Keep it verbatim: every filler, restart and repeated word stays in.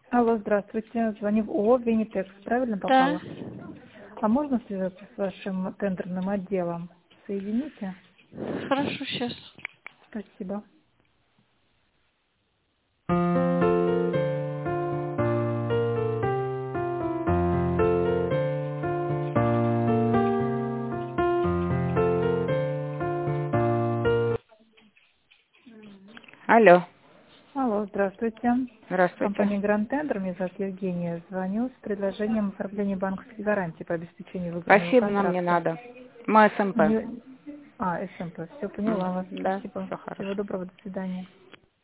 Алло, здравствуйте. Звоню в ООО «Винитекс». Правильно Да. попала? А можно связаться с вашим тендерным отделом? Соедините? Хорошо, сейчас. Спасибо. Алло, Алло, здравствуйте. здравствуйте. Компания «Гранд Тендер», меня зовут Евгения. Звоню с предложением оформления банковской гарантии по обеспечению выгодного Спасибо, нам не контракта. надо. Мы СМП. Не- А, СМП. Все, поняла М, вас. Да, Спасибо. все Всего хорошо. доброго. До свидания.